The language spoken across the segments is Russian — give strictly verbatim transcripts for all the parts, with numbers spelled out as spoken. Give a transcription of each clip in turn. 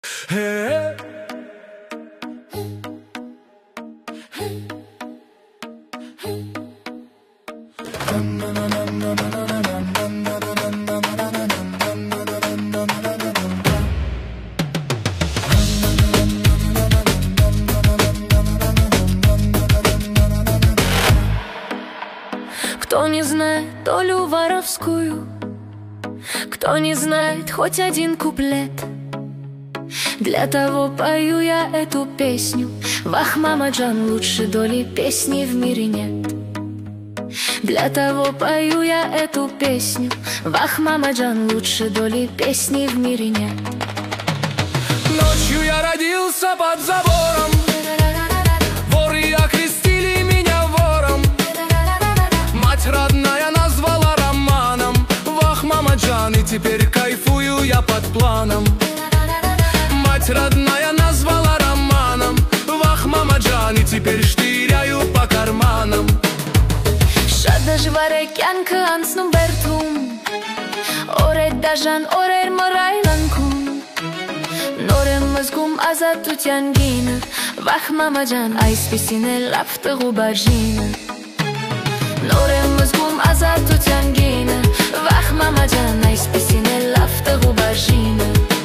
Кто не знает долю воровскую, кто не знает хоть один куплет, для того пою я эту песню. Вах, Мамаджан, лучше доли песни в мире нет. Для того пою я эту песню. Вах, Мамаджан, лучше доли песни в мире нет. Ночью я родился под забором, воры окрестили меня вором. Мать родная назвала романом. Вах, Мамаджан, и теперь кайфую я под планом. Мать родная назвала романом. Вах, Мамаджан, и теперь штыряю по карманам. Шадаш варекянка анснум бертум, оред дажан орер морайланкум, норем мозгум азату тянгина. Вах, Мамаджан, айсписине лафта губаржина. Норем мозгум азату тянгина. Вах, Мамаджан, айсписине лафта губаржина.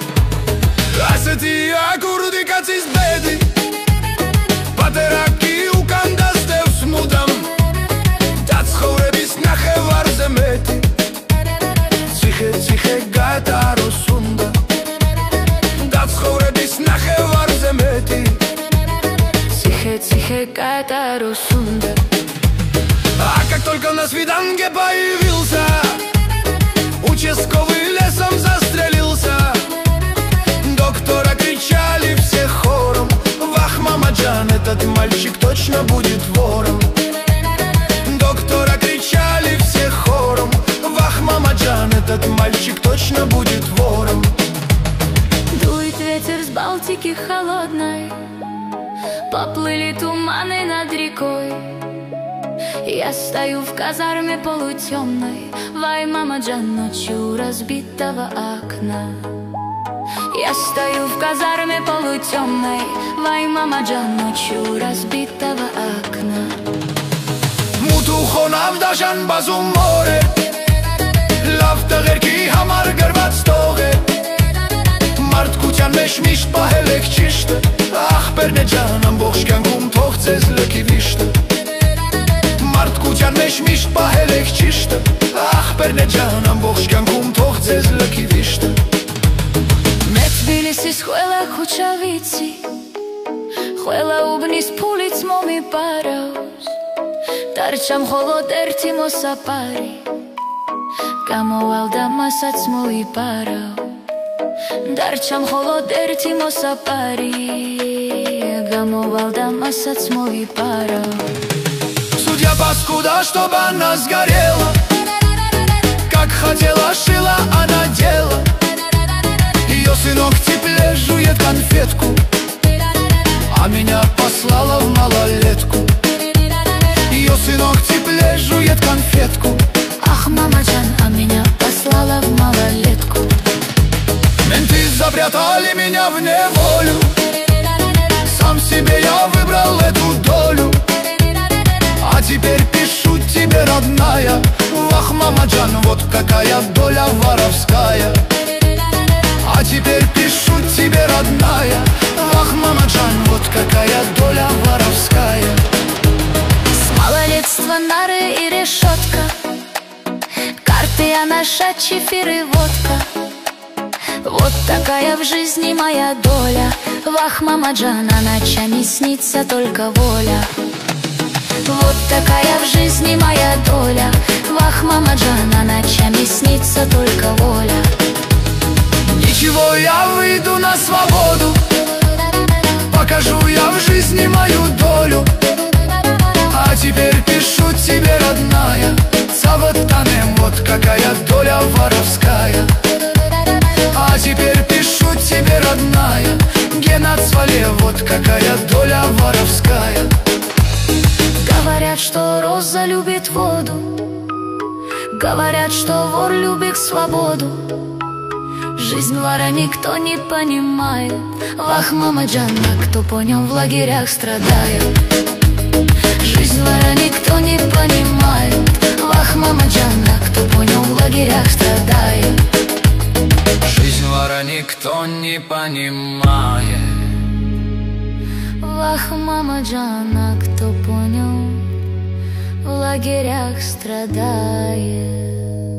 Aseti akurdi kacis bedi, pateraki ukandas dev smudam. Dat ცხოვრების ნახევარ ზემეთი, ციხე ციხე გადაროსუნდა. Dat ცხოვრების ნახევარ ზემეთი, Цихе, цихе, катарусунда. а как только на свиданке появился, участковый лесом застрелился. Доктора кричали все хором. Вах, Мамаджан, этот мальчик точно будет вором. Доктора кричали все хором. Вах, Мамаджан, этот мальчик точно будет вором. Дует ветер с Балтики холодной, поплыли туманы над рекой. Я стою в казарме полутемной, вай, Мамаджан, ночью у разбитого окна. Я стою в казарме полутемной, вай, Мамаджан, ночью у разбитого окна. Մութուխոն ավդաշան բազում մոր է, լավ տղերքի համար գրված տող է, մարդկության մեջ միշտ պահել եք ճիշտը, ախպերն է ջան, ամբողջ կյանքում թող ձեզ լքի վիշտը, մարդկության մեջ միշտ պահել եք ճիշտը, ախպերն է ջան, ամբողջ կյանքում թող ձեզ լքի վիշտը. Մեծվիլիսի սխույլը խուչավիցի, խույլը ուբնիս պուլից մոմի պարաուս, Դարչամ խոլոտ էրթի մոսապարի, կամոալ դամասած մոյի պարավ. Դարչամ խոլոտ էրթի մոսապարի, կամոալ դամասած мой парав. Судья паскуда, чтобы она сгорела, как хотела, шила, она дела. Ее сынок в тепле жует конфетку, а меня послала в малолетку. Ее сынок в тепле жует конфетку. Ах, Мамаджан, а меня послала в малолетку. Менты запрятали меня в неволю, сам себе я выбрал эту долю. А теперь пишу тебе, родная, вах, Мамаджан, вот какая доля воровская. А теперь пишу тебе, родная, вах, Мамаджан, вот какая доля воровская. С малолетства нары и решетка, карты я наша, чефир и водка. Вот такая в жизни моя доля. Вах, Мамаджан, а ночами снится только воля. Вот такая в жизни моя доля. Вах, Мамаджан, а ночами снится только воля. Ничего, я выйду на свободу, покажу я в жизни мою долю. А теперь пишу тебе, родная, Цаватанем, вот какая доля воровская. А теперь пишу тебе, родная, Генацвале, вот какая доля воровская. Говорят, что роза любит воду, говорят, что вор любит свободу. Жизнь вора никто не понимает. Вах, мама Джана, кто понял, в лагерях страдает. Жизнь вора никто не понимает. Вах, мама Джана, кто понял, в лагерях страдает. Жизнь вора никто не понимает. Вах, мама Джана, кто понял, в лагерях страдает.